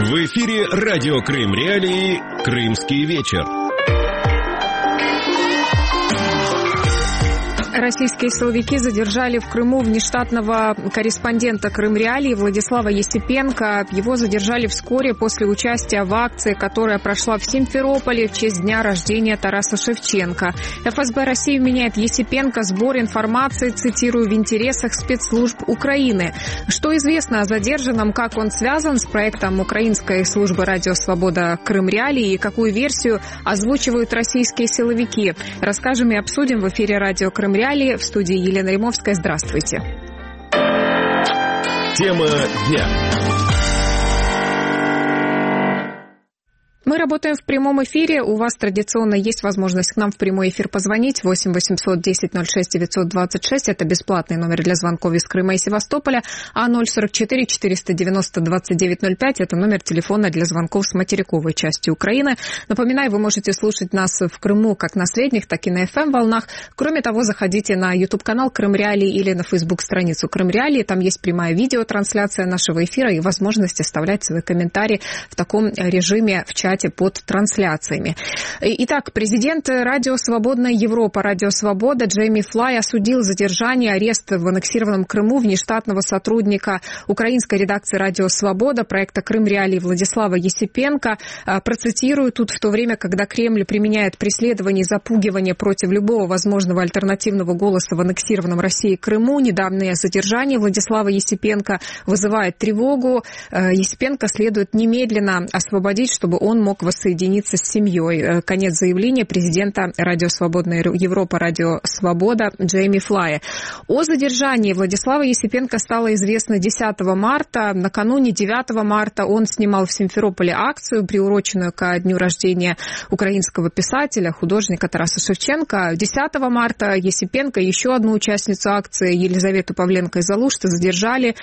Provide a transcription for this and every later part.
В эфире радио Крым Реалии «Крымский вечер». Российские силовики задержали в Крыму внештатного корреспондента Крым Реалии Владислава Есипенко. Его задержали вскоре после участия в акции, которая прошла в Симферополе в честь дня рождения Тараса Шевченко. ФСБ России вменяет Есипенко сбор информации, цитирую, в интересах спецслужб Украины. Что известно о задержанном, как он связан с проектом украинской службы «Радио Свобода» Крым Реалии и какую версию озвучивают российские силовики, расскажем и обсудим в эфире радио Крым Реалии. В студии Елена Римовская. Здравствуйте. Тема дня. Мы работаем в прямом эфире. У вас традиционно есть возможность к нам в прямой эфир позвонить. 8 800 10 06 926. Это бесплатный номер для звонков из Крыма и Севастополя. А 044 490 2905. Это номер телефона для звонков с материковой части Украины. Напоминаю, вы можете слушать нас в Крыму как на средних, так и на FM-волнах. Кроме того, заходите на YouTube-канал Крым Реалии или на Facebook-страницу Крым Реалии. Там есть прямая видеотрансляция нашего эфира и возможность оставлять свои комментарии в таком режиме в чате под трансляциями. Итак, президент Радио Свободная Европа, Радио Свобода Джейми Флай осудил задержание, арест в аннексированном Крыму внештатного сотрудника украинской редакции Радио Свобода проекта Крым Реалии Владислава Есипенко. Процитирую, тут в то время, когда Кремль применяет преследование и запугивание против любого возможного альтернативного голоса в аннексированном России Крыму, недавнее задержание Владислава Есипенко вызывает тревогу. Есипенко следует немедленно освободить, чтобы он мог воссоединиться с семьей. Конец заявления президента Радио Свободная Европа, Радио Свобода Джейми Флая. О задержании Владислава Есипенко стало известно 10 марта. Накануне 9 марта он снимал в Симферополе акцию, приуроченную ко дню рождения украинского писателя, художника Тараса Шевченко. 10 марта Есипенко и еще одну участницу акции, Елизавету Павленко из Алушты, задержали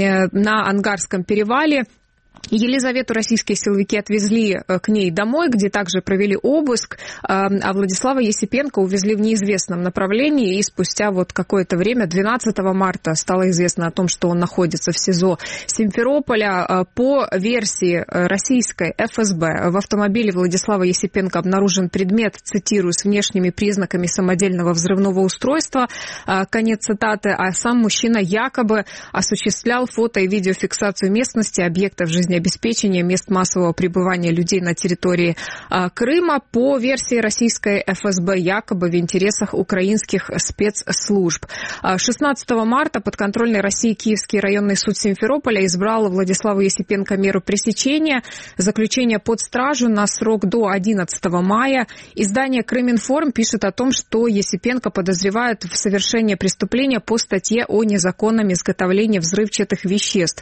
на Ангарском перевале. Елизавету российские силовики отвезли к ней домой, где также провели обыск, а Владислава Есипенко увезли в неизвестном направлении, и спустя вот какое-то время, 12 марта, стало известно о том, что он находится в СИЗО Симферополя. По версии российской ФСБ в автомобиле Владислава Есипенко обнаружен предмет, цитирую, с внешними признаками самодельного взрывного устройства, конец цитаты, а сам мужчина якобы осуществлял фото- и видеофиксацию местности, объектов жизнеобеспечения, мест массового пребывания людей на территории Крыма. По версии российской ФСБ, якобы в интересах украинских спецслужб. 16 марта подконтрольный России Киевский районный суд Симферополя избрал Владиславу Есипенко меру пресечения, заключение под стражу на срок до 11 мая. Издание «Крыминформ» пишет о том, что Есипенко подозревают в совершении преступления по статье о незаконном изготовлении взрывчатых веществ.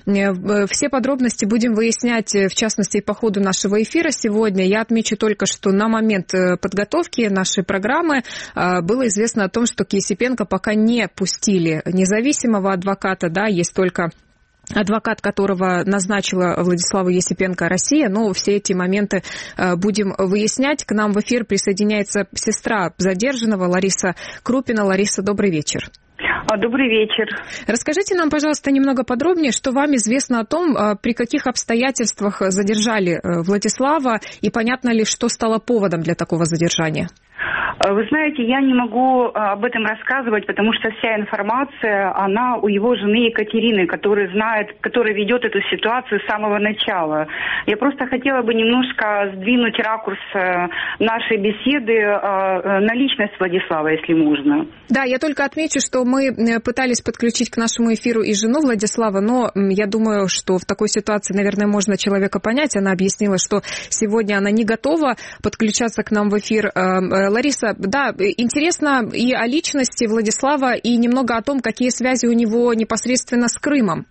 Все подробности будем выяснять, в частности, по ходу нашего эфира сегодня. Я отмечу только, что на момент подготовки нашей программы было известно о том, что к Есипенко пока не пустили независимого адвоката, да, есть только адвокат, которого назначила Владиславу Есипенко Россия, но все эти моменты будем выяснять. К нам в эфир присоединяется сестра задержанного Лариса Крупина. Лариса, добрый вечер. Добрый вечер. Расскажите нам, пожалуйста, немного подробнее, что вам известно о том, при каких обстоятельствах задержали Владислава, и понятно ли, что стало поводом для такого задержания? Вы знаете, я не могу об этом рассказывать, потому что вся информация, она у его жены Екатерины, которая ведет эту ситуацию с самого начала. Я просто хотела бы немножко сдвинуть ракурс нашей беседы на личность Владислава, если можно. Да, я только отмечу, что мы пытались подключить к нашему эфиру и жену Владислава, но я думаю, что в такой ситуации, наверное, можно человека понять. Она объяснила, что сегодня она не готова подключаться к нам в эфир. Лариса, да, интересно и о личности Владислава, и немного о том, какие связи у него непосредственно с Крымом.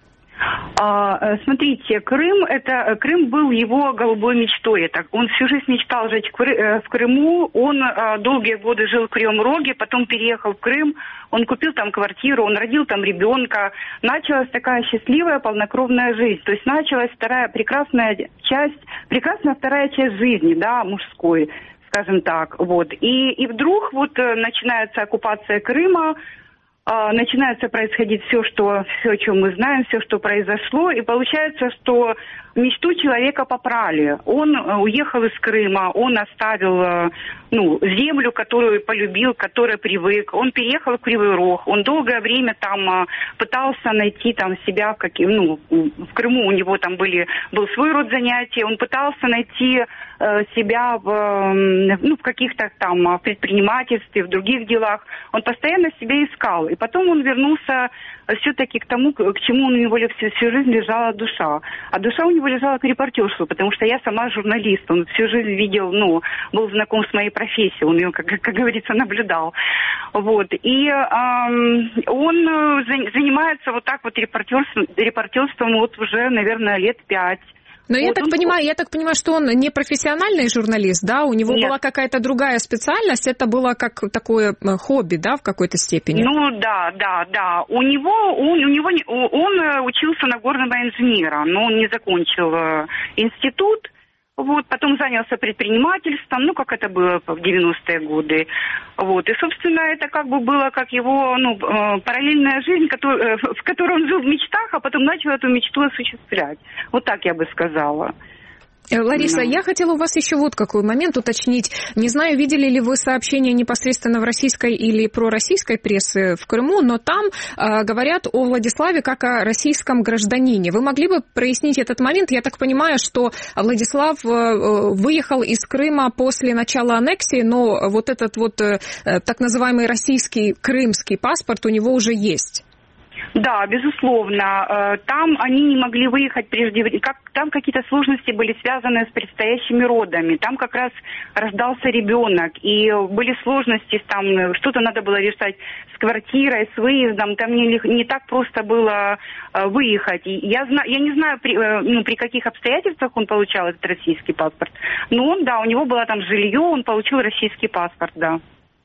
Смотрите, Крым был его голубой мечтой. Он всю жизнь мечтал жить в Крыму. Он долгие годы жил в Кривом Роге, потом переехал в Крым. Он купил там квартиру, он родил там ребенка. Началась такая счастливая, полнокровная жизнь. То есть началась прекрасная вторая часть жизни, да, мужской, скажем так. Вот. И вдруг вот начинается оккупация Крыма. начинается происходить все, о чем мы знаем, все, что произошло, и получается, что мечту человека попрали. Он уехал из Крыма, он оставил землю, которую полюбил, к которой привык. Он переехал в Кривой Рог, он долгое время там пытался найти там себя, в Крыму у него там был свой род занятий, он пытался найти себя в каких-то там предпринимательстве, в других делах. Он постоянно себя искал. И потом он вернулся все-таки к тому, к чему у него всю жизнь лежала душа. А душа у него лежала к репортерству, потому что я сама журналист. Он всю жизнь видел, был знаком с моей профессией. Он ее, как говорится, наблюдал. Вот. И он занимается вот так вот репортерством вот уже, наверное, лет 5. Но я так понимаю, что он не профессиональный журналист, да? У него была какая-то другая специальность, это было как такое хобби, да, в какой-то степени? Да. Он учился на горного инженера, но он не закончил институт. Вот, потом занялся предпринимательством, как это было в 90-е годы. Вот, и, собственно, это как бы было как его, параллельная жизнь, в которой он жил в мечтах, а потом начал эту мечту осуществлять. Вот так я бы сказала. Лариса, я хотела у вас еще вот какой момент уточнить. Не знаю, видели ли вы сообщения непосредственно в российской или пророссийской прессе в Крыму, но там говорят о Владиславе как о российском гражданине. Вы могли бы прояснить этот момент? Я так понимаю, что Владислав выехал из Крыма после начала аннексии, но вот этот вот так называемый российский крымский паспорт у него уже есть. Да, безусловно. Там они не могли выехать там какие-то сложности были связаны с предстоящими родами. Там как раз рождался ребенок, и были сложности, там что-то надо было решать с квартирой, с выездом. Там не так просто было выехать. И я не знаю, при каких обстоятельствах он получал этот российский паспорт. Но у него было там жилье, он получил российский паспорт, да.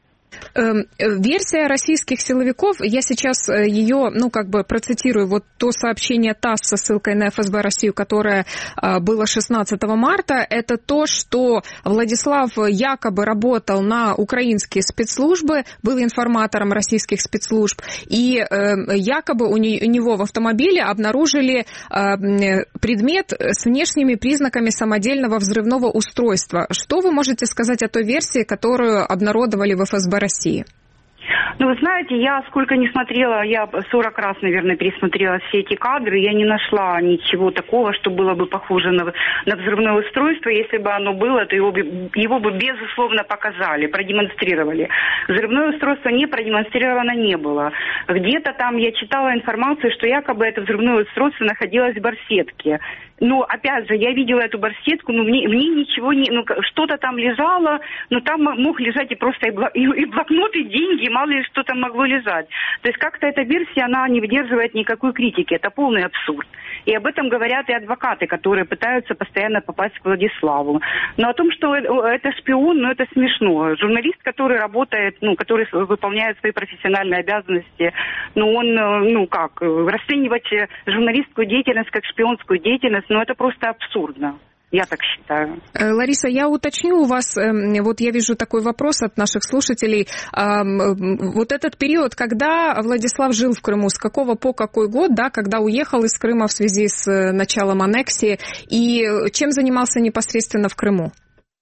Версия российских силовиков, я сейчас ее, процитирую, вот то сообщение ТАСС со ссылкой на ФСБ Россию, которое было 16 марта, это то, что Владислав якобы работал на украинские спецслужбы, был информатором российских спецслужб, и якобы у него в автомобиле обнаружили предмет с внешними признаками самодельного взрывного устройства. Что вы можете сказать о той версии, которую обнародовали в ФСБ России? Вы знаете, я сколько не смотрела, я 40 раз, наверное, пересмотрела все эти кадры, я не нашла ничего такого, что было бы похоже на взрывное устройство. Если бы оно было, то его бы безусловно показали, продемонстрировали. Взрывное устройство не продемонстрировано не было. Где-то там я читала информацию, что якобы это взрывное устройство находилось в барсетке. Но, опять же, я видела эту барсетку, но в ней ничего не... что-то там лежало, но там мог лежать и просто и блокнот, и деньги, мало ли что там могло лежать. То есть как-то эта версия, она не выдерживает никакой критики. Это полный абсурд. И об этом говорят и адвокаты, которые пытаются постоянно попасть к Владиславу. Но о том, что это шпион, это смешно. Журналист, который работает, который выполняет свои профессиональные обязанности, он, расценивать журналистскую деятельность как шпионскую деятельность, это просто абсурдно. Я так считаю. Лариса, я уточню у вас, вот я вижу такой вопрос от наших слушателей. Вот этот период, когда Владислав жил в Крыму, с какого по какой год, да, когда уехал из Крыма в связи с началом аннексии, и чем занимался непосредственно в Крыму?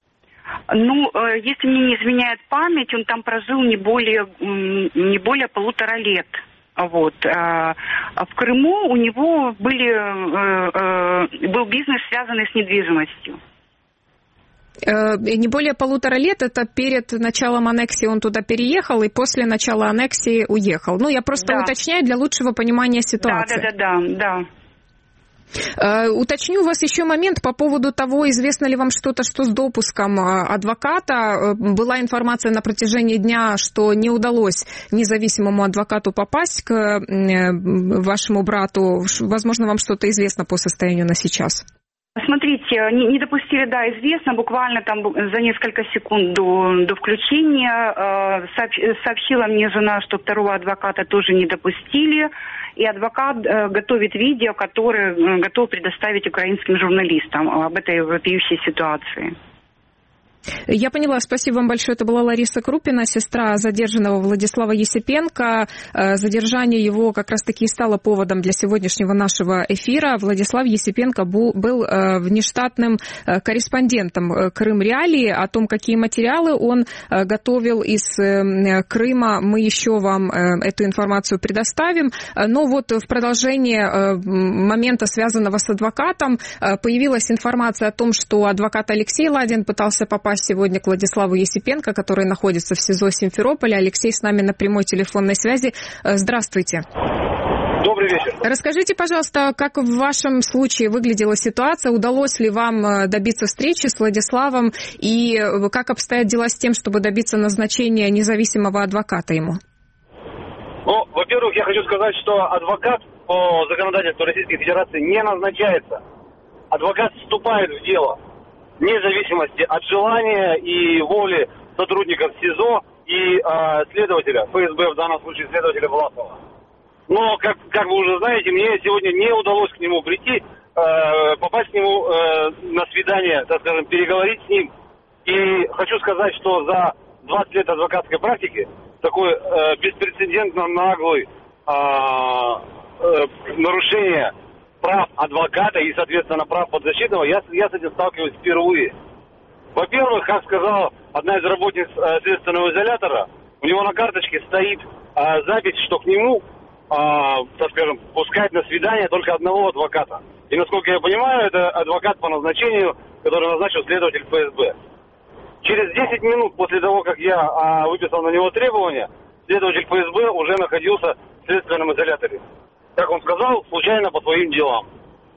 Если мне не изменяет память, он там прожил не более 1,5 лет. Вот. А в Крыму у него был бизнес, связанный с недвижимостью. Не более 1,5 лет, это перед началом аннексии он туда переехал, и после начала аннексии уехал. Я просто уточняю для лучшего понимания ситуации. Да. Уточню у вас еще момент по поводу того, известно ли вам что с допуском адвоката. Была информация на протяжении дня, что не удалось независимому адвокату попасть к вашему брату. Возможно, вам что-то известно по состоянию на сейчас? Смотрите, не допустили, известно, буквально там за несколько секунд до включения. Сообщила мне жена, что второго адвоката тоже не допустили. И адвокат готовит видео, которое готов предоставить украинским журналистам об этой вопиющей ситуации. Я поняла, спасибо вам большое. Это была Лариса Крупина, сестра задержанного Владислава Есипенко. Задержание его как раз-таки и стало поводом для сегодняшнего нашего эфира. Владислав Есипенко был внештатным корреспондентом Крым Реалии. О том, какие материалы он готовил из Крыма, мы еще вам эту информацию предоставим. Но вот в продолжение момента, связанного с адвокатом, появилась информация о том, что адвокат Алексей Ладин пытался попасть сегодня к Владиславу Есипенко, который находится в СИЗО Симферополя. Алексей с нами на прямой телефонной связи. Здравствуйте. Добрый вечер. Расскажите, пожалуйста, как в вашем случае выглядела ситуация? Удалось ли вам добиться встречи с Владиславом? И как обстоят дела с тем, чтобы добиться назначения независимого адвоката ему? Ну, во-первых, я хочу сказать, что адвокат по законодательству Российской Федерации не назначается. Адвокат вступает в дело вне зависимости от желания и воли сотрудников СИЗО и следователя, ФСБ, в данном случае следователя Власова. Но, как вы уже знаете, мне сегодня не удалось к нему прийти, попасть к нему на свидание, так скажем, переговорить с ним. И хочу сказать, что за 20 лет адвокатской практики такой беспрецедентно наглый нарушение прав адвоката и, соответственно, прав подзащитного, я с этим сталкиваюсь впервые. Во-первых, как сказала одна из работниц следственного изолятора, у него на карточке стоит запись, что к нему, так скажем, пускать на свидание только одного адвоката. И, насколько я понимаю, это адвокат по назначению, который назначил следователь ФСБ. Через 10 минут после того, как я выписал на него требования, следователь ФСБ уже находился в следственном изоляторе. Как он сказал, случайно по своим делам.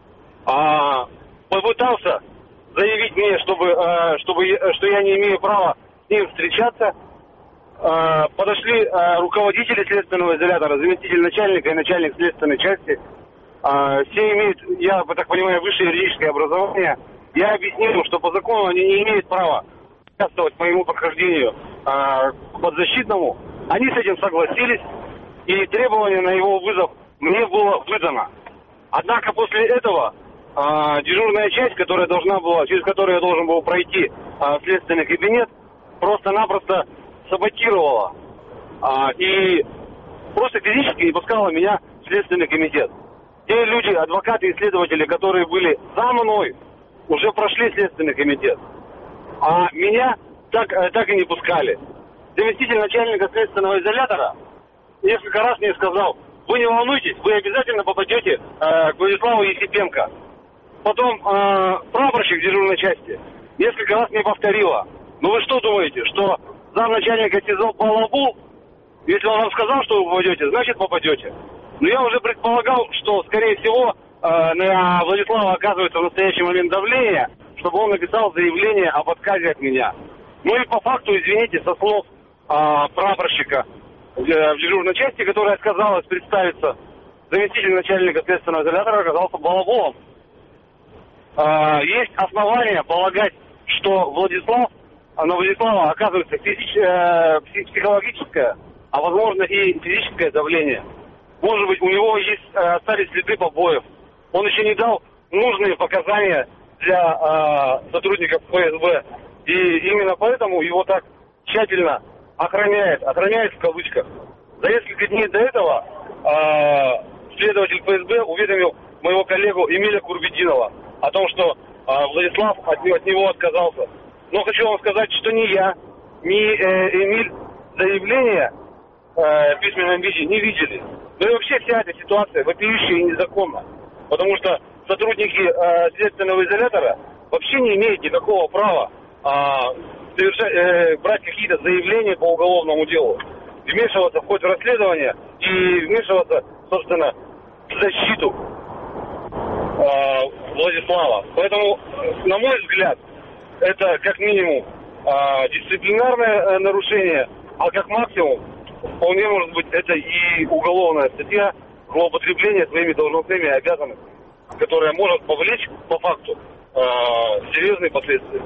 Попытался заявить мне, что я не имею права с ним встречаться. Подошли руководители следственного изолятора, заместитель начальника и начальник следственной части. Все имеют, я так понимаю, высшее юридическое образование. Я объяснил им, что по закону они не имеют права участвовать по моему прохождению к подзащитному. Они с этим согласились, и требование на его вызов мне было выдано. Однако после этого дежурная часть, через которую я должен был пройти в следственный кабинет, просто-напросто саботировала и просто физически не пускала меня в следственный комитет. Те люди, адвокаты и следователи, которые были за мной, уже прошли следственный комитет, а меня так и не пускали. Заместитель начальника следственного изолятора несколько раз мне сказал: вы не волнуйтесь, вы обязательно попадете к Владиславу Есипенко. Потом прапорщик дежурной части несколько раз мне повторила: ну вы что думаете, что замначальника СИЗО балабол? Если он вам сказал, что вы попадете, значит попадете. Но я уже предполагал, что, скорее всего, на Владислава оказывается в настоящий момент давление, чтобы он написал заявление об отказе от меня. Ну и по факту, извините, со слов прапорщика в дежурной части, которая отказалась представиться, заместитель начальника следственного изолятора оказался балаболом. Есть основания полагать, что на Владислава оказывается психологическое, а возможно и физическое давление. Может быть, у него остались следы побоев. Он еще не дал нужные показания для сотрудников ФСБ. И именно поэтому его так тщательно охраняет в кавычках. За несколько дней до этого следователь ФСБ уведомил моего коллегу Эмиля Курбединова о том, что Владислав от него отказался. Но хочу вам сказать, что ни я, ни Эмиль заявления в письменном виде не видели. Ну и вообще вся эта ситуация вопиющая и незаконна. Потому что сотрудники следственного изолятора вообще не имеют никакого права брать какие-то заявления по уголовному делу, вмешиваться в ход расследования и вмешиваться, собственно, в защиту Владислава. Поэтому, на мой взгляд, это как минимум дисциплинарное нарушение, а как максимум вполне может быть это и уголовная статья злоупотребления своими должностными обязанностями, которая может повлечь по факту серьезные последствия.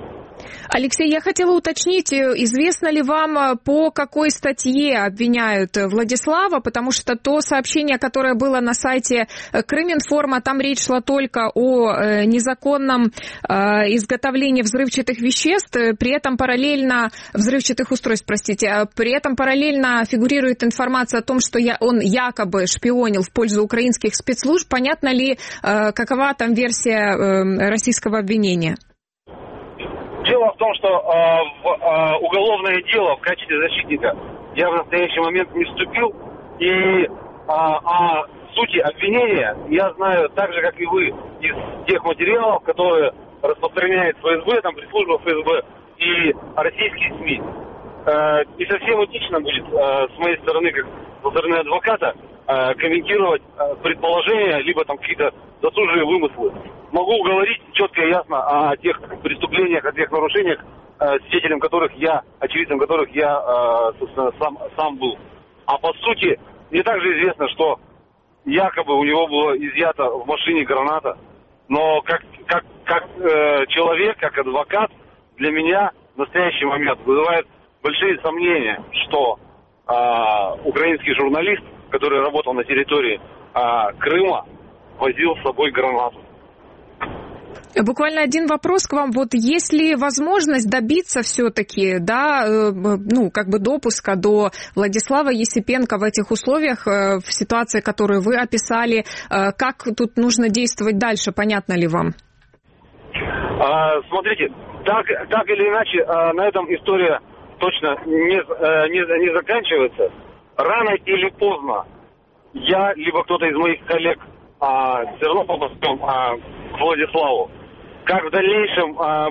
Алексей, я хотела уточнить, известно ли вам, по какой статье обвиняют Владислава, потому что то сообщение, которое было на сайте Крыминформа, там речь шла только о незаконном изготовлении взрывчатых веществ, при этом параллельно, взрывчатых устройств, простите, при этом параллельно фигурирует информация о том, что он якобы шпионил в пользу украинских спецслужб. Понятно ли, какова там версия российского обвинения? Дело в том, что в уголовное дело в качестве защитника я в настоящий момент не вступил. И о сути обвинения я знаю так же, как и вы, из тех материалов, которые распространяет ФСБ, там пресс-служба ФСБ и российские СМИ. Не совсем этично будет с моей стороны, как со стороны адвоката, комментировать предположения, либо там какие-то досужие вымыслы. Могу говорить четко и ясно о тех преступлениях, о тех нарушениях, свидетелем которых очевидцем которых я, собственно, сам был. А по сути, мне также известно, что якобы у него было изъято в машине граната. Но как человек, как адвокат, для меня в настоящий момент вызывает большие сомнения, что украинский журналист, который работал на территории Крыма, возил с собой гранату. Буквально один вопрос к вам. Вот есть ли возможность добиться все-таки, допуска до Владислава Есипенко в этих условиях, в ситуации, которую вы описали? Как тут нужно действовать дальше, понятно ли вам? Смотрите, так или иначе, на этом история точно не заканчивается. Рано или поздно я, либо кто-то из моих коллег все равно попадем к Владиславу. Как в дальнейшем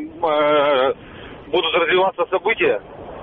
будут развиваться события,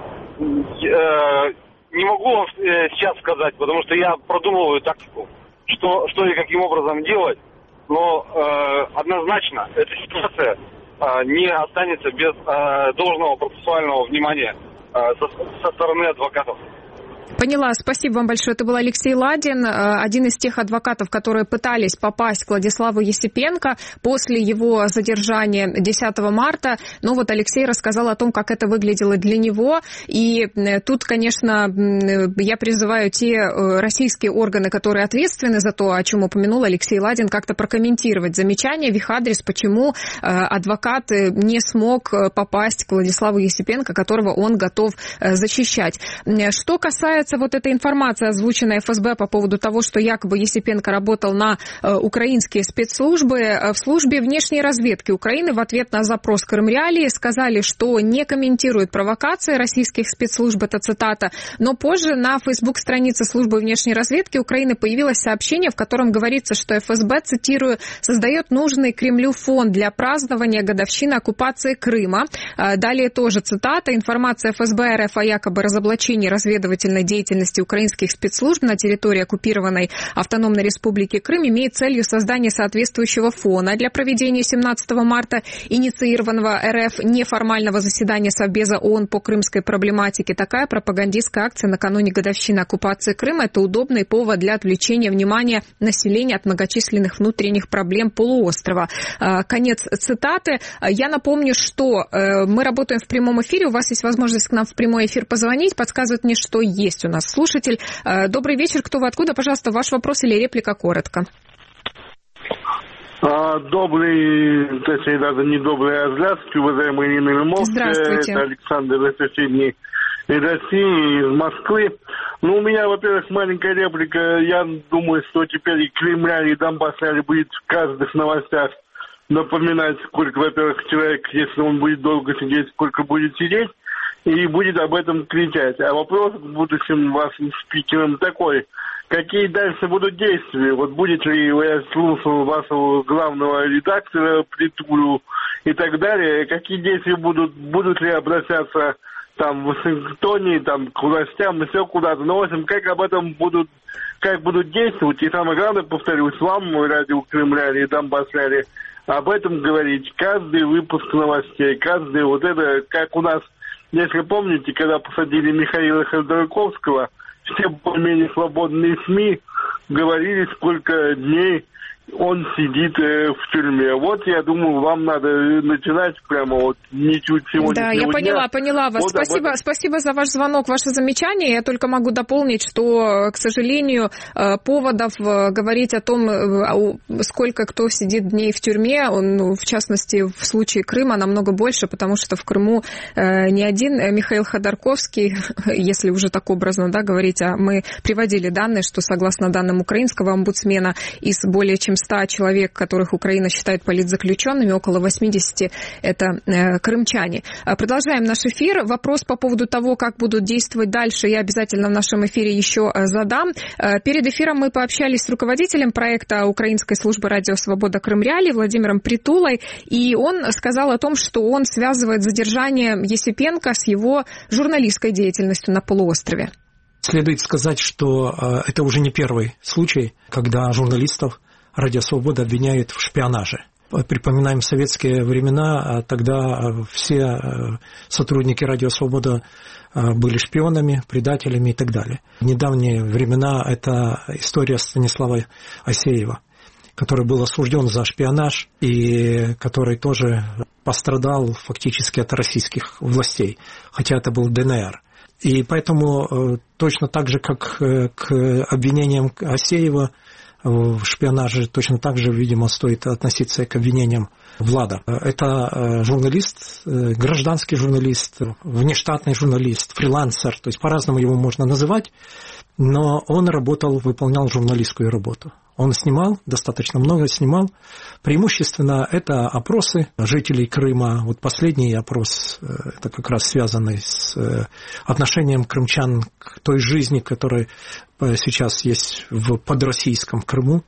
не могу вам сейчас сказать, потому что я продумываю тактику, что и каким образом делать, но однозначно эта ситуация не останется без должного процессуального внимания со стороны адвокатов. Поняла. Спасибо вам большое. Это был Алексей Ладин, один из тех адвокатов, которые пытались попасть к Владиславу Есипенко после его задержания 10 марта. Но вот Алексей рассказал о том, как это выглядело для него. И тут, конечно, я призываю те российские органы, которые ответственны за то, о чем упомянул Алексей Ладин, как-то прокомментировать замечания в их адрес, почему адвокат не смог попасть к Владиславу Есипенко, которого он готов защищать. Что касается вот этой информации, озвученной ФСБ по поводу того, что якобы Есипенко работал на украинские спецслужбы, в службе внешней разведки Украины в ответ на запрос Крымреалии сказали, что не комментируют провокации российских спецслужб, это цитата, но позже на фейсбук-странице службы внешней разведки Украины появилось сообщение, в котором говорится, что ФСБ, цитирую, создает нужный Кремлю фон для празднования годовщины оккупации Крыма. Далее тоже цитата, информация ФСБ РФ о якобы разоблачении разведывательной деятельности украинских спецслужб на территории оккупированной Автономной Республики Крым имеет целью создания соответствующего фона для проведения 17 марта инициированного РФ неформального заседания Совбеза ООН по крымской проблематике. Такая пропагандистская акция накануне годовщины оккупации Крыма – это удобный повод для отвлечения внимания населения от многочисленных внутренних проблем полуострова. Конец цитаты. Я напомню, что мы работаем в прямом эфире. У вас есть возможность к нам в прямой эфир позвонить. Подсказывает мне, что есть у нас слушатель. Добрый вечер. Кто вы, откуда? Пожалуйста, ваш вопрос или реплика коротко. Добрый, точнее, даже не добрый, а здравствуйте, уважаемая Ирина Львовна. Здравствуйте. Это Александр из соседней России, из Москвы. Ну, у меня, во-первых, маленькая реплика. Я думаю, что теперь и Кремля, и Донбасс будет в каждых новостях напоминать, сколько, во-первых, человек, если он будет долго сидеть, сколько будет сидеть, и будет об этом кричать. А вопрос к будущим вашим спикерам такой. Какие дальше будут действия? Вот будет ли, я слушал вашего главного редактора Притулю и так далее, какие действия будут ли обращаться там в Вашингтоне, там к властям, еще куда-то. Но, в общем, как будут действовать, и самое главное, повторюсь, вам, радио Кремля и Донбасс Рали, об этом говорить. Каждый выпуск новостей, каждый вот это, как у нас, если помните, когда посадили Михаила Ходорковского, все более-менее свободные СМИ говорили, сколько дней он сидит в тюрьме. Вот, я думаю, вам надо начинать прямо вот ничуть сегодняшнего дня. Да, я поняла вас. Вот спасибо за ваш звонок, ваше замечание. Я только могу дополнить, что, к сожалению, поводов говорить о том, сколько кто сидит дней в тюрьме, в частности, в случае Крыма, намного больше, потому что в Крыму не один Михаил Ходорковский, если уже так образно, да, говорить, а мы приводили данные, что согласно данным украинского омбудсмена, из более чем 100 человек, которых Украина считает политзаключенными, около 80 это крымчане. Продолжаем наш эфир. Вопрос по поводу того, как будут действовать дальше, я обязательно в нашем эфире еще задам. Перед эфиром мы пообщались с руководителем проекта Украинской службы «Радио Свобода Крым Реалии» Владимиром Притулой, и он сказал о том, что он связывает задержание Есипенко с его журналистской деятельностью на полуострове. Следует сказать, что это уже не первый случай, когда журналистов «Радио Свобода» обвиняют в шпионаже. Припоминаем советские времена, тогда все сотрудники «Радио Свобода» были шпионами, предателями и так далее. В недавние времена это история Станислава Асеева, который был осужден за шпионаж и который тоже пострадал фактически от российских властей, хотя это был ДНР. И поэтому точно так же, как к обвинениям Асеева в шпионаже, точно так же, видимо, стоит относиться к обвинениям Влада. Это журналист, гражданский журналист, внештатный журналист, фрилансер, то есть по-разному его можно называть, но он выполнял журналистскую работу. Он снимал, достаточно много снимал. Преимущественно это опросы жителей Крыма. Вот последний опрос, это как раз связанный с отношением крымчан к той жизни, которая сейчас есть в подроссийском Крыму.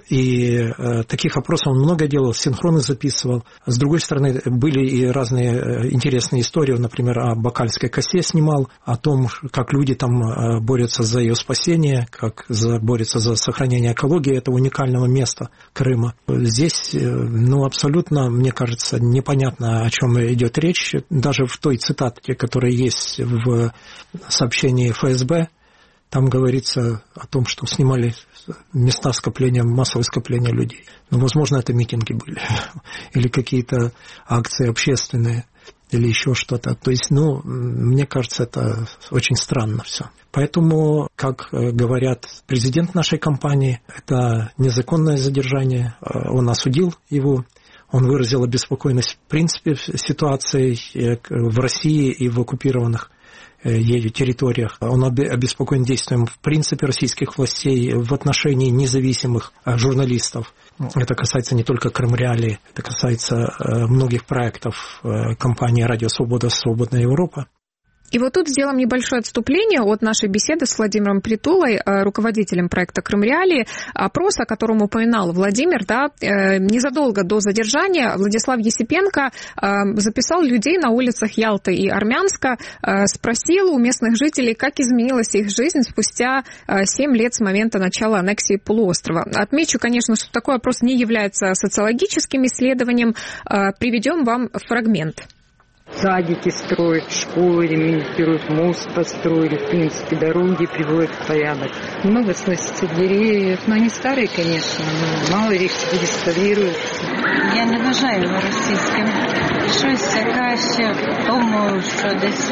И таких опросов он много делал, синхроны записывал. С другой стороны, были и разные интересные истории. Например, о Бакальской косе снимал, о том, как люди там борются за ее спасение, как борются за сохранение экологии этого уникального места Крыма. Здесь, абсолютно, мне кажется, непонятно, о чем идет речь. Даже в той цитате, которая есть в сообщении ФСБ, там говорится о том, что снимали места скопления, массового скопления людей. Возможно, это митинги были, или какие-то акции общественные, или еще что-то. То есть, мне кажется, это очень странно все. Поэтому, как говорят президент нашей компании, это незаконное задержание, он осудил его, он выразил обеспокоенность в принципе ситуацией в России и в оккупированных ею территориях. Он обеспокоен действием в принципе российских властей в отношении независимых журналистов. Это касается не только Крым Реалии, это касается многих проектов компании «Радио Свобода», «Свободная Европа». И вот тут сделаем небольшое отступление от нашей беседы с Владимиром Притулой, руководителем проекта «Крым Реалии». Опрос, о котором упоминал Владимир, незадолго до задержания Владислав Есипенко записал людей на улицах Ялты и Армянска, спросил у местных жителей, как изменилась их жизнь спустя 7 лет с момента начала аннексии полуострова. Отмечу, конечно, что такой опрос не является социологическим исследованием. Приведем вам фрагмент. Садики строят, школы ремонтируют, мост построили, в принципе, дороги приводят в порядок. Много сносится деревьев, но они старые, конечно, но мало их реставрируется. Я не вважаю його російським. Щось краще в тому, що десь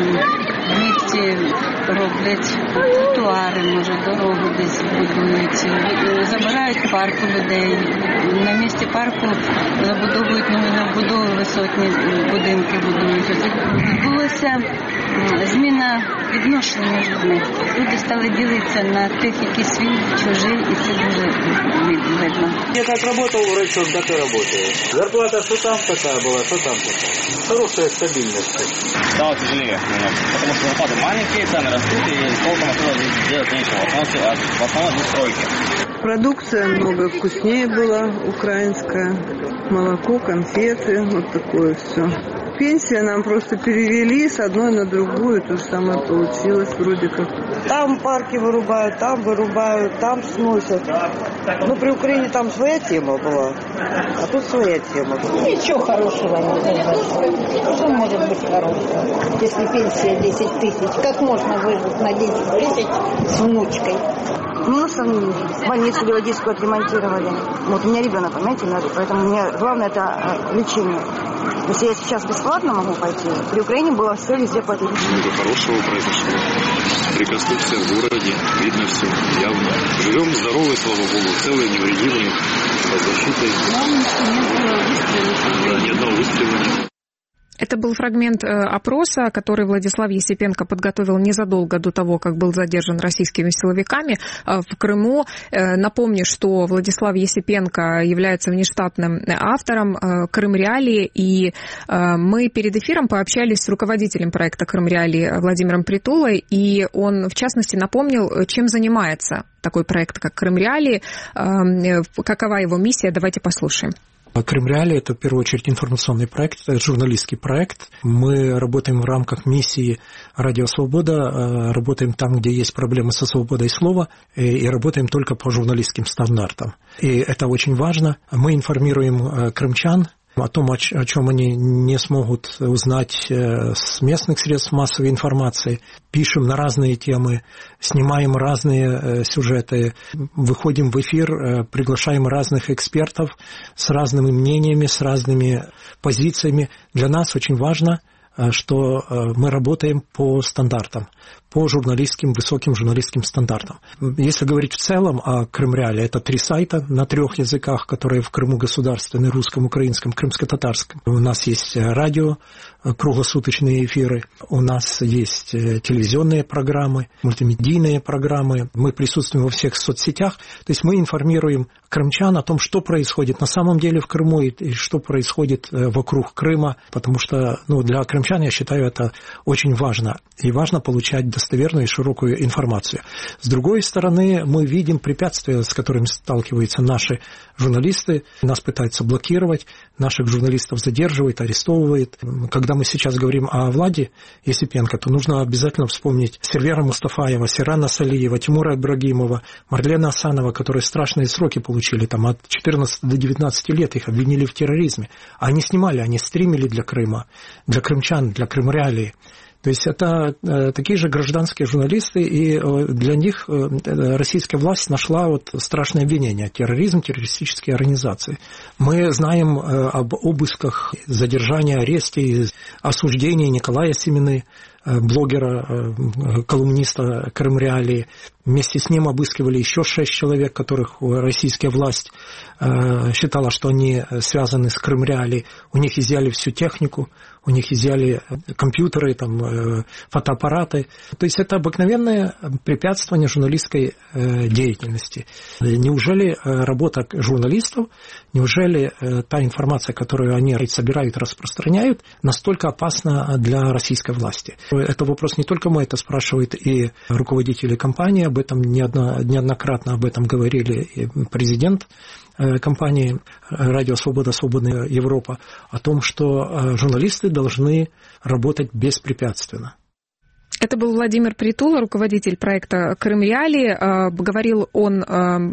в місті роблять тротуари, може, дорогу десь будують, забирають парку людей. На місці парку забудовують нові новобудови, висотні будинки будують. Відбулася зміна відношень між людьми. Люди стали ділитися на тих, які свій, чужий, і це дуже видно. Я как работал врачом, так и работаю. Зарплата что там такая была, что там такая. Хорошая стабильность. Стало тяжелее немножко, потому что зарплаты маленькие, цены растут, и толком особо делать нечего. В основном здесь стройки. Продукция много вкуснее была, украинская. Молоко, конфеты, вот такое все. Пенсия нам просто перевели с одной на другую, то же самое получилось вроде как. Там парки вырубают, там сносят. Но при Украине там своя тема была, а тут своя тема. Ничего хорошего не произошло. Что может быть хорошего, если пенсия 10 тысяч? Как можно выжить на 10 тысяч с внучкой? Минусов не вижу. Больницу Белодийскую отремонтировали. Вот у меня ребенок, понимаете, поэтому мне главное это лечение. Если я сейчас бесплатно могу пойти, при Украине было все везде платить. Много хорошего произошло. Реконструкция в городе, видно все, явно. Живем здоровы, слава богу, целые, невредимые, под защитой. Главное, что не было выстрела. Да, ни одного выстрела нет. Это был фрагмент опроса, который Владислав Есипенко подготовил незадолго до того, как был задержан российскими силовиками в Крыму. Напомню, что Владислав Есипенко является внештатным автором «Крым Реалии», и мы перед эфиром пообщались с руководителем проекта «Крым Реалии» Владимиром Притулой, и он, в частности, напомнил, чем занимается такой проект, как «Крым Реалии», какова его миссия. Давайте послушаем. Крым Реалии – это, в первую очередь, информационный проект, это журналистский проект. Мы работаем в рамках миссии «Радио Свобода», работаем там, где есть проблемы со свободой слова, и работаем только по журналистским стандартам. И это очень важно. Мы информируем крымчан о том, о чем они не смогут узнать с местных средств массовой информации. Пишем на разные темы, снимаем разные сюжеты, выходим в эфир, приглашаем разных экспертов с разными мнениями, с разными позициями. Для нас очень важно, что мы работаем по стандартам, по высоким журналистским стандартам. Если говорить в целом о Крым Реалии, это 3 сайта на 3 языках, которые в Крыму государственные: русском, украинском, крымско-татарском. У нас есть радио, круглосуточные эфиры, у нас есть телевизионные программы, мультимедийные программы, мы присутствуем во всех соцсетях, то есть мы информируем крымчан о том, что происходит на самом деле в Крыму и что происходит вокруг Крыма, потому что для крымчан, я считаю, это очень важно, и важно получать достоверную и широкую информацию. С другой стороны, мы видим препятствия, с которыми сталкиваются наши журналисты, нас пытаются блокировать, наших журналистов задерживают, арестовывают. Когда мы сейчас говорим о Владе Есипенко, то нужно обязательно вспомнить Сервера Мустафаева, Сирана Салиева, Тимура Ибрагимова, Марлена Асанова, которые страшные сроки получили, от 14 до 19 лет, их обвинили в терроризме. Они снимали, они стримили для Крыма, для крымчан, для Крым Реалии. То есть это такие же гражданские журналисты, и для них российская власть нашла страшное обвинение: терроризм, террористические организации. Мы знаем об обысках, задержании, аресте, осуждении Николая Семины, блогера, колумниста Крым Реалии. Вместе с ним обыскивали еще 6 человек, которых российская власть считала, что они связаны с Крым Реалией. У них изъяли всю технику, у них изъяли компьютеры, фотоаппараты. То есть это обыкновенное препятствие журналистской деятельности. Неужели работа журналистов, неужели та информация, которую они собирают и распространяют, настолько опасна для российской власти? Это вопрос не только мой, это спрашивают и руководители компании, об этом неоднократно об этом говорили и президент компании «Радио Свобода, Свободная Европа», о том, что журналисты должны работать беспрепятственно. Это был Владимир Притула, руководитель проекта «Крым Реалии». Говорил он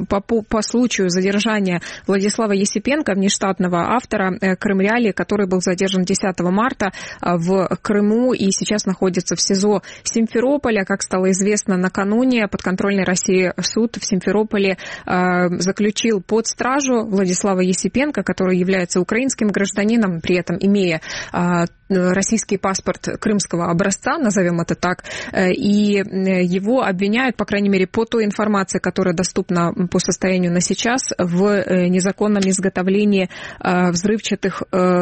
по случаю задержания Владислава Есипенко, внештатного автора «Крым Реалии», который был задержан 10 марта в Крыму и сейчас находится в СИЗО Симферополя. Как стало известно, накануне подконтрольный России суд в Симферополе заключил под стражу Владислава Есипенко, который является украинским гражданином, при этом имея российский паспорт крымского образца, назовем это так, и его обвиняют, по крайней мере, по той информации, которая доступна по состоянию на сейчас, в незаконном изготовлении взрывчатых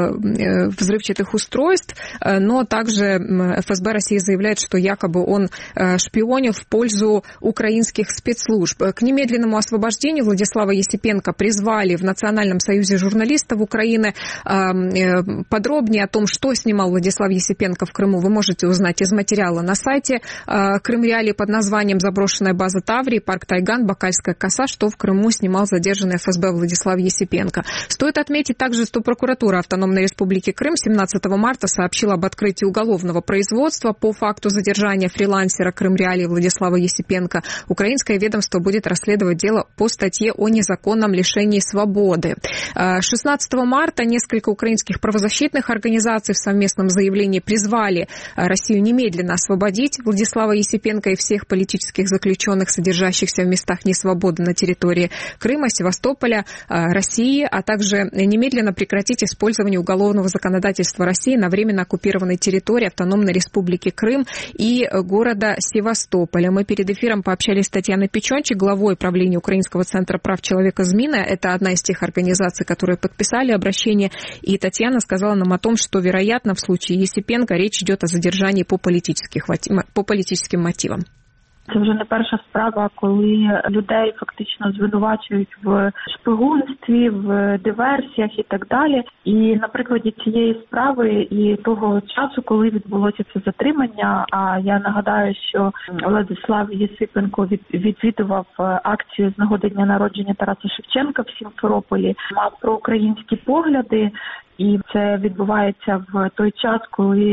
устройств, но также ФСБ России заявляет, что якобы он шпионил в пользу украинских спецслужб. К немедленному освобождению Владислава Есипенко призвали в Национальном союзе журналистов Украины. Подробнее о том, что снимал Владислав Есипенко в Крыму, вы можете узнать из материала на сайте Крым Реалии под названием «Заброшенная база Таврии, парк Тайган, Бакальская коса», что в Крыму снимал задержанный ФСБ Владислав Есипенко. Стоит отметить также, что прокуратура Автономной Республики Крым 17 марта сообщила об открытии уголовного производства по факту задержания фрилансера Крым Реалии Владислава Есипенко. Украинское ведомство будет расследовать дело по статье о незаконном лишении свободы. 16 марта несколько украинских правозащитных организаций в совместном совместном заявлении призвали Россию немедленно освободить Владислава Есипенко и всех политических заключенных, содержащихся в местах несвободы на территории Крыма, Севастополя, России, а также немедленно прекратить использование уголовного законодательства России на временно оккупированной территории Автономной Республики Крым и города Севастополя. Мы перед эфиром пообщались с Татьяной Печончик, главой правления Украинского центра прав человека «Змина». Это одна из тех организаций, которые подписали обращение. И Татьяна сказала нам о том, что, вероятно, в случае Есипенко речь идет о задержании по политическим мотивам. Це вже не перша справа, коли людей фактично звинувачують в шпигунстві, в диверсіях і так далі. І на прикладі цієї справи і того часу, коли відбулося це затримання, а я нагадаю, що Владислав Єсипенко відвідував акцію з нагоди дня народження Тараса Шевченка в Сімферополі, мав проукраїнські погляди. І це відбувається в той час, коли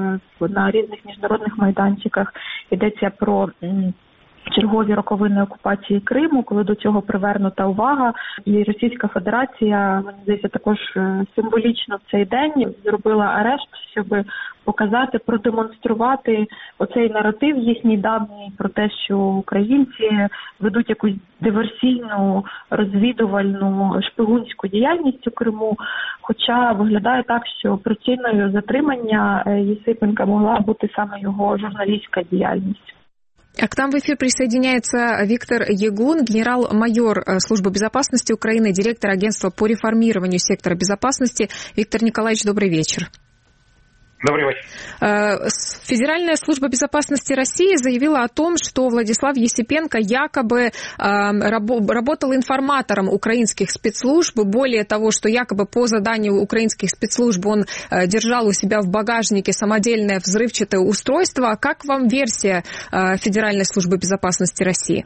на різних міжнародних майданчиках йдеться про чергові роковини окупації Криму, коли до цього привернута увага. І Російська Федерація, мені здається, також символічно в цей день зробила арешт, щоб показати, продемонструвати оцей наратив їхній давній про те, що українці ведуть якусь диверсійну, розвідувальну, шпигунську діяльність у Криму. Хоча виглядає так, що причиною затримання Єсипенка могла бути саме його журналістська діяльність. А к нам в эфир присоединяется Виктор Ягун, генерал-майор Службы безопасности Украины, директор агентства по реформированию сектора безопасности. Виктор Николаевич, добрый вечер. Добрый вечер. Федеральная служба безопасности России заявила о том, что Владислав Есипенко якобы работал информатором украинских спецслужб. Более того, что якобы по заданию украинских спецслужб он держал у себя в багажнике самодельное взрывчатое устройство. Как вам версия Федеральной службы безопасности России?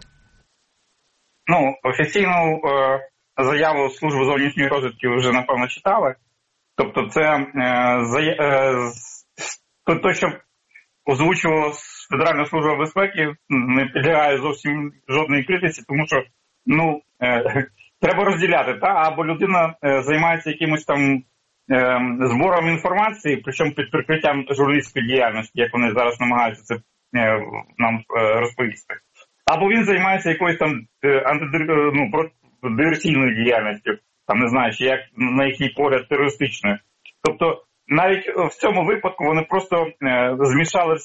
Офіційну заяву Служби зовнішньої розвідки ви вже, напевно, читали. Тобто це те, що озвучувала Федеральна служба безпеки, не підлягає зовсім жодної критиці, тому що треба розділяти. Або людина займається якимось там збором інформації, причому під прикриттям журналістської діяльності, як вони зараз намагаються це нам розповісти. Або він займається якоюсь там диверсійною діяльністю. Там не знаю, чи як на їхній погляд терористичною. Тобто навіть в цьому випадку вони просто змішали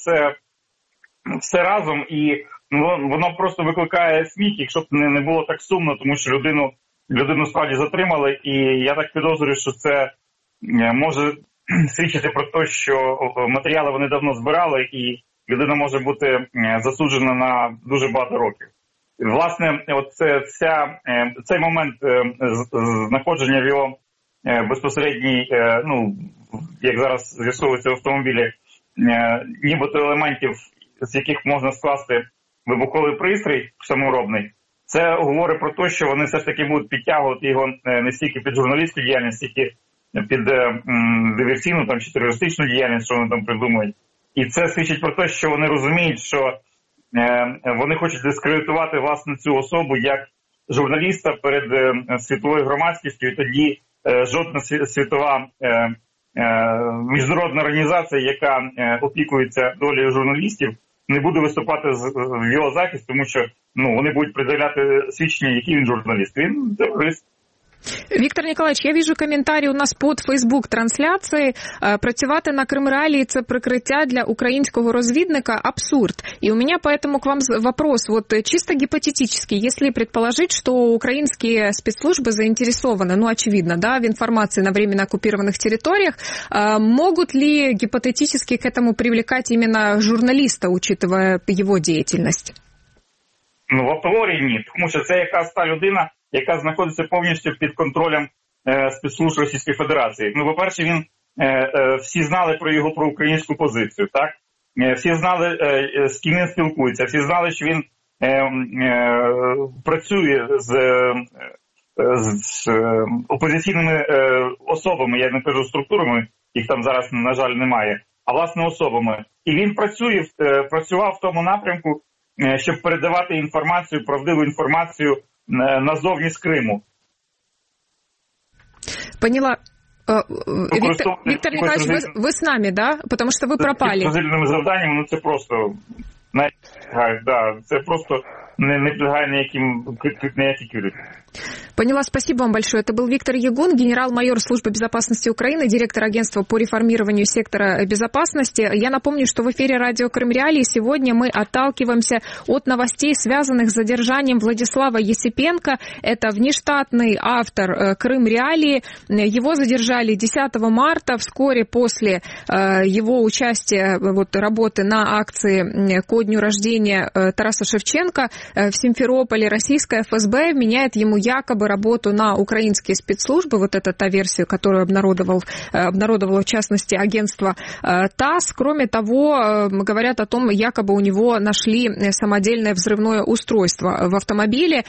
все разом, і воно просто викликає сміх, якщо б не було так сумно, тому що людину справді затримали, і я так підозрюю, що це може свідчити про те, що матеріали вони давно збирали, і людина може бути засуджена на дуже багато років. Власне, цей момент знаходження в його безпосередній, як зараз з'ясовується в автомобілі, нібито елементів, з яких можна скласти вибуховий пристрій саморобний, це говорить про те, що вони все ж таки будуть підтягувати його не стільки під журналістську діяльність, стільки під диверсійну чи терористичну діяльність, що вони там придумують. І це свідчить про те, що вони розуміють, що вони хочуть дискредитувати власне цю особу як журналіста перед світовою громадськістю, і тоді жодна світова міжнародна організація, яка опікується долею журналістів, не буде виступати в його захист, тому що вони будуть пред'являти свідчення, який він журналіст. Він терорист. Виктор Николаевич, я вижу коментарі у нас під Фейсбук-трансляції. Працювати на Крим-реалії – це прикриття для українського розвідника – абсурд. И у меня поэтому к вам вопрос, чисто гипотетически, если предположить, что украинские спецслужбы заинтересованы, очевидно, в информации на временно оккупированных территориях, могут ли гипотетически к этому привлекать именно журналиста, учитывая его деятельность? В апріорі ні, тому що це якраз та людина, яка знаходиться повністю під контролем спецслужб Російської Федерації. По-перше, всі знали про його проукраїнську позицію, так? Всі знали, з ким він спілкується, всі знали, що він працює з опозиційними особами, я не кажу структурами, їх там зараз, на жаль, немає, а власне особами. І він працював в тому напрямку, щоб передавати інформацію, правдиву інформацію назовні з Криму. Поняла. Виктор Николаевич, вы с нами, да? Потому что вы пропали. Розвідувальними завданнями, це просто, це просто не підлягає ніякій критиці. Поняла, спасибо вам большое. Это был Виктор Ягун, генерал-майор Службы безопасности Украины, директор агентства по реформированию сектора безопасности. Я напомню, что в эфире радио Крым Реалии сегодня мы отталкиваемся от новостей, связанных с задержанием Владислава Есипенко. Это внештатный автор Крым Реалии. Его задержали 10 марта, вскоре после его участия, работы на акции ко дню рождения Тараса Шевченко в Симферополе. Российская ФСБ вменяет ему якобы работу на украинские спецслужбы. Вот это та версия, которую обнародовало в частности агентство ТАСС. Кроме того, говорят о том, якобы у него нашли самодельное взрывное устройство в автомобиле.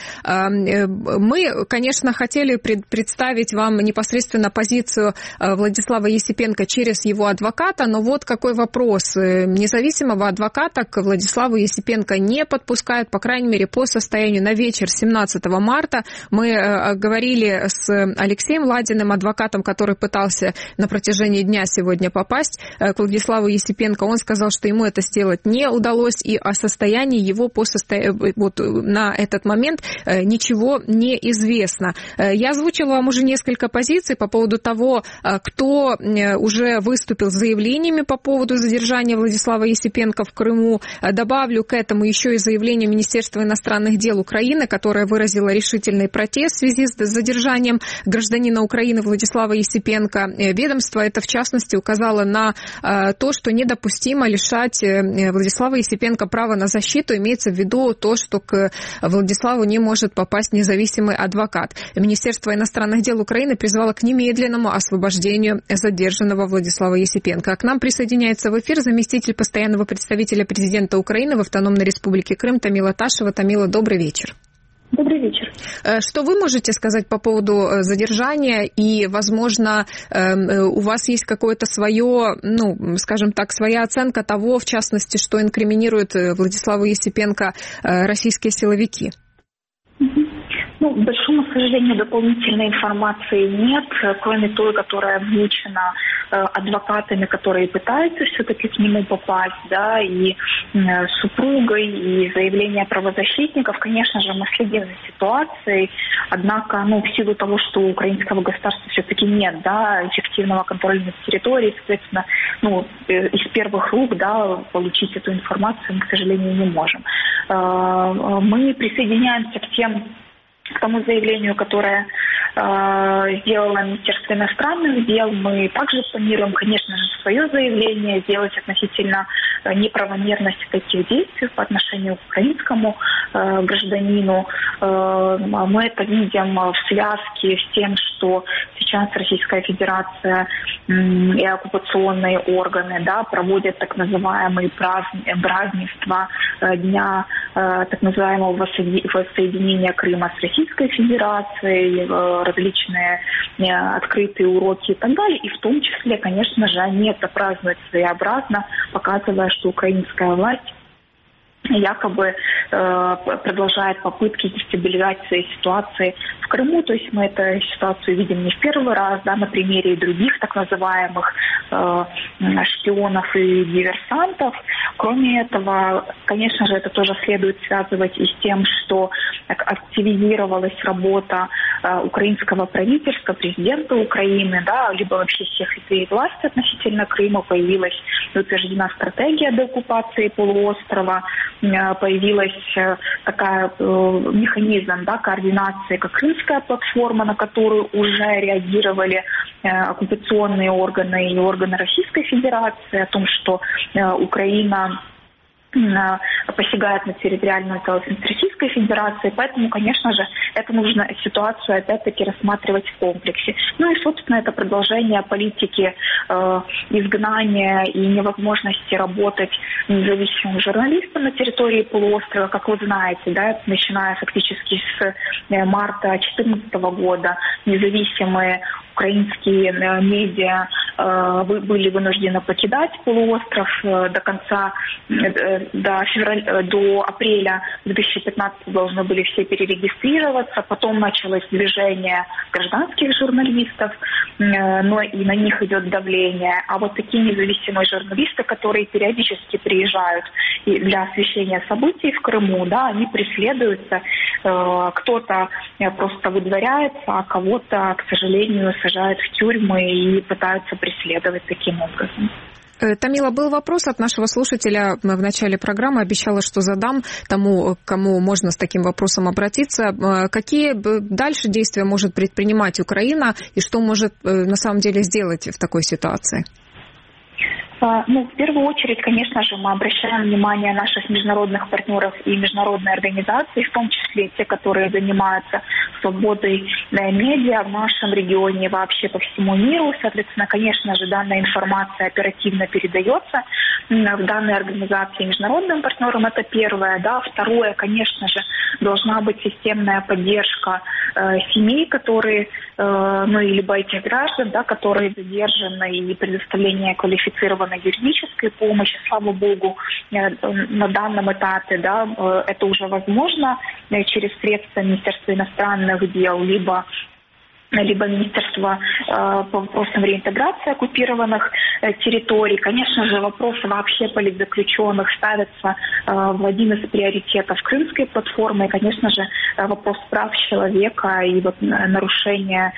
Мы, конечно, хотели представить вам непосредственно позицию Владислава Есипенко через его адвоката, но вот какой вопрос. Независимого адвоката к Владиславу Есипенко не подпускают, по крайней мере, по состоянию на вечер 17 марта. Мы говорили с Алексеем Ладиным, адвокатом, который пытался на протяжении дня сегодня попасть к Владиславу Есипенко. Он сказал, что ему это сделать не удалось, и о состоянии его на этот момент ничего не известно. Я озвучила вам уже несколько позиций по поводу того, кто уже выступил с заявлениями по поводу задержания Владислава Есипенко в Крыму. Добавлю к этому еще и заявление Министерства иностранных дел Украины, которое выразило решительный протест в связи с задержанием гражданина Украины Владислава Есипенко. Ведомство это, в частности, указало на то, что недопустимо лишать Владислава Есипенко права на защиту. Имеется в виду то, что к Владиславу не может попасть независимый адвокат. Министерство иностранных дел Украины призвало к немедленному освобождению задержанного Владислава Есипенко. А к нам присоединяется в эфир заместитель постоянного представителя президента Украины в Автономной Республике Крым Тамила Ташева. Тамила, добрый вечер. Добрый вечер. Что вы можете сказать по поводу задержания и, возможно, у вас есть какое-то свое, скажем так, своя оценка того, в частности, что инкриминируют Владиславу Есипенко российские силовики? К большому сожалению, дополнительной информации нет, кроме той, которая озвучена адвокатами, которые пытаются все-таки к нему попасть, да, и супругой, и заявления правозащитников. Конечно же, мы следим за ситуацией, однако, в силу того, что у украинского государства все-таки нет, да, эффективного контроля над территорией, соответственно, из первых рук, да, получить эту информацию мы, к сожалению, не можем. Мы присоединяемся к тому заявлению, которое сделало Министерство иностранных дел. Мы также планируем, конечно же, свое заявление сделать относительно неправомерности таких действий по отношению к украинскому гражданину. Мы это видим в связке с тем, что сейчас Российская Федерация и оккупационные органы, да, проводят так называемые празднества Дня так называемого воссоединения Крыма с Российской Федерацией, различные открытые уроки и так далее. И в том числе, конечно же, они это празднуют своеобразно, показывая, что украинская власть якобы продолжает попытки дестабилизации ситуации в Крыму. То есть мы эту ситуацию видим не в первый раз, да, на примере других так называемых шпионов и диверсантов. Кроме этого, конечно же, это тоже следует связывать и с тем, что активизировалась работа украинского правительства, президента Украины, да, либо вообще всех ветвей власти относительно Крыма. Появилась и утверждена стратегия деоккупации полуострова, появилась такая механизм, да, координации, как Крымская платформа, на которую уже реагировали оккупационные органы и органы Российской Федерации, о том, что Украина посягает на территориальную целостность Российской Федерации, поэтому, конечно же, это нужно ситуацию опять-таки рассматривать в комплексе. И, собственно, это продолжение политики изгнания и невозможности работать независимым журналистам на территории полуострова. Как вы знаете, да, начиная фактически с марта 2014 года независимые украинские медиа были вынуждены покидать полуостров до апреля 2015 должны были все перерегистрироваться, потом началось движение гражданских журналистов, но и на них идет давление. А вот такие независимые журналисты, которые периодически приезжают для освещения событий в Крыму, да, они преследуются, кто-то просто выдворяется, а кого-то, к сожалению, сажают в тюрьмы и пытаются преследовать таким образом. Тамила, был вопрос от нашего слушателя в начале программы, обещала, что задам тому, кому можно с таким вопросом обратиться. Какие дальше действия может предпринимать Украина и что может на самом деле сделать в такой ситуации? В первую очередь, конечно же, мы обращаем внимание наших международных партнеров и международной организации, в том числе те, которые занимаются свободой медиа в нашем регионе и вообще по всему миру. Соответственно, конечно же, данная информация оперативно передается в данной организации международным партнерам. Это первое. Да. Второе, конечно же, должна быть системная поддержка семей, которые, либо этих граждан, да, которые задержаны, и предоставление квалифицированной юридической помощи. Слава богу, на данном этапе, да, это уже возможно через средства Министерства иностранных дел, либо Министерство по вопросам реинтеграции оккупированных территорий. Конечно же, вопросы вообще политзаключенных ставятся в один из приоритетов Крымской платформы. И, конечно же, вопрос прав человека и нарушение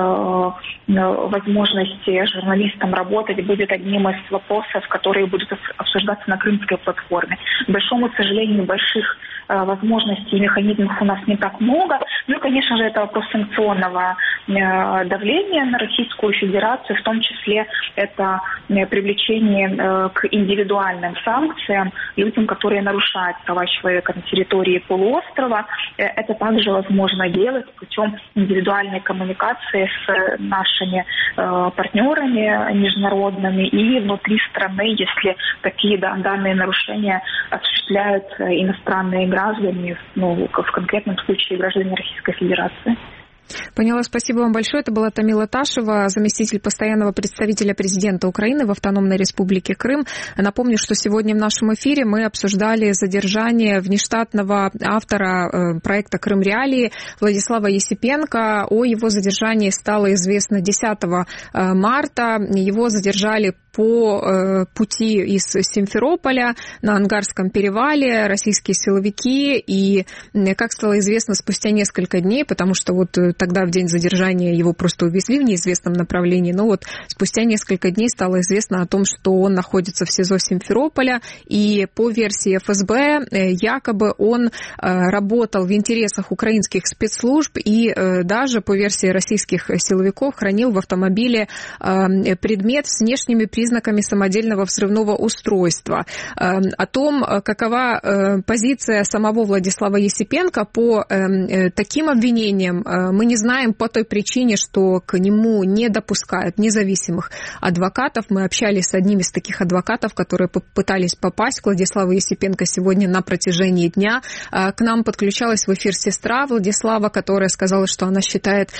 возможности журналистам работать будет одним из вопросов, которые будут обсуждаться на Крымской платформе. К большому сожалению, больших возможностей и механизмов у нас не так много. Ну и, конечно же, это вопрос санкционного давления на Российскую Федерацию, в том числе это привлечение к индивидуальным санкциям людям, которые нарушают права человека на территории полуострова. Это также возможно делать путем индивидуальной коммуникации с нашими партнерами международными и внутри страны, если такие данные нарушения осуществляют иностранные граждане, в конкретном случае граждане Российской Федерации. Поняла, спасибо вам большое. Это была Тамила Ташева, заместитель постоянного представителя президента Украины в Автономной Республике Крым. Напомню, что сегодня в нашем эфире мы обсуждали задержание внештатного автора проекта «Крым Реалии» Владислава Есипенко. О его задержании стало известно 10 марта. Его задержали по пути из Симферополя на Ангарском перевале российские силовики. И, как стало известно, спустя несколько дней, потому что тогда в день задержания его просто увезли в неизвестном направлении, но спустя несколько дней стало известно о том, что он находится в СИЗО Симферополя, и по версии ФСБ якобы он работал в интересах украинских спецслужб и даже по версии российских силовиков хранил в автомобиле предмет с внешними признаками самодельного взрывного устройства. О том, какова позиция самого Владислава Есипенко по таким обвинениям, мы не знаем по той причине, что к нему не допускают независимых адвокатов. Мы общались с одним из таких адвокатов, которые попытались попасть к Владиславу Есипенко сегодня на протяжении дня. К нам подключалась в эфир сестра Владислава, которая сказала, что она считает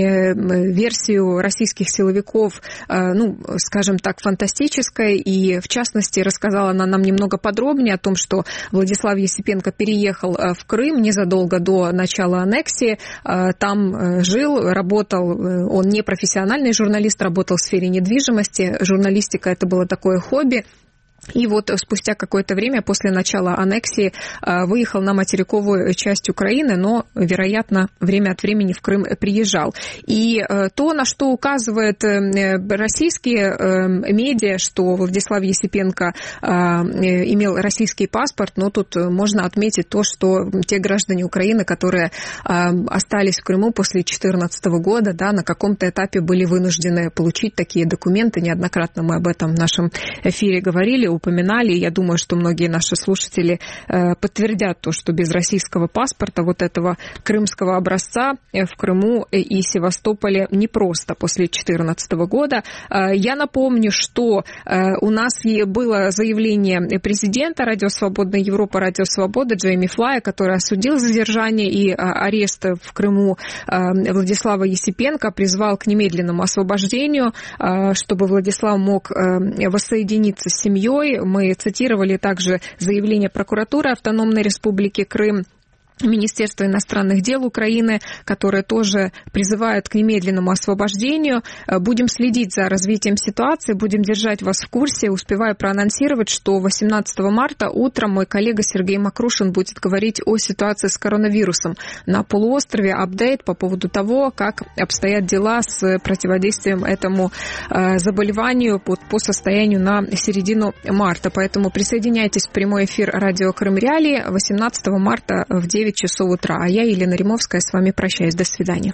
версию российских силовиков, скажем так, фантастической. И, в частности, рассказала она нам немного подробнее о том, что Владислав Есипенко переехал в Крым незадолго до начала аннексии. Там жил, работал, он не профессиональный журналист, работал в сфере недвижимости. Журналистика – это было такое хобби. И спустя какое-то время после начала аннексии выехал на материковую часть Украины, но, вероятно, время от времени в Крым приезжал. И то, на что указывают российские медиа, что Владислав Есипенко имел российский паспорт, но тут можно отметить то, что те граждане Украины, которые остались в Крыму после 2014 года, на каком-то этапе были вынуждены получить такие документы. Неоднократно мы об этом в нашем эфире говорили. упоминали, я думаю, что многие наши слушатели подтвердят то, что без российского паспорта вот этого крымского образца в Крыму и Севастополе непросто после 2014 года. Я напомню, что у нас было заявление президента Радио Свободная Европа, Радио Свобода Джейми Флая, который осудил задержание и арест в Крыму Владислава Есипенко, призвал к немедленному освобождению, чтобы Владислав мог воссоединиться с семьей. Мы цитировали также заявление прокуратуры Автономной Республики Крым, Министерство иностранных дел Украины, которое тоже призывает к немедленному освобождению. Будем следить за развитием ситуации, будем держать вас в курсе. Успеваю проанонсировать, что 18 марта утром мой коллега Сергей Макрушин будет говорить о ситуации с коронавирусом на полуострове. Апдейт по поводу того, как обстоят дела с противодействием этому заболеванию по состоянию на середину марта. Поэтому присоединяйтесь в прямой эфир радио Крым Реалии 18 марта в 9 часов утра. А я, Елена Римовская, с вами прощаюсь. До свидания.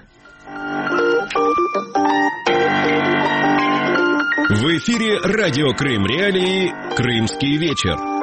В эфире радио Крым Реалии «Крымский вечер».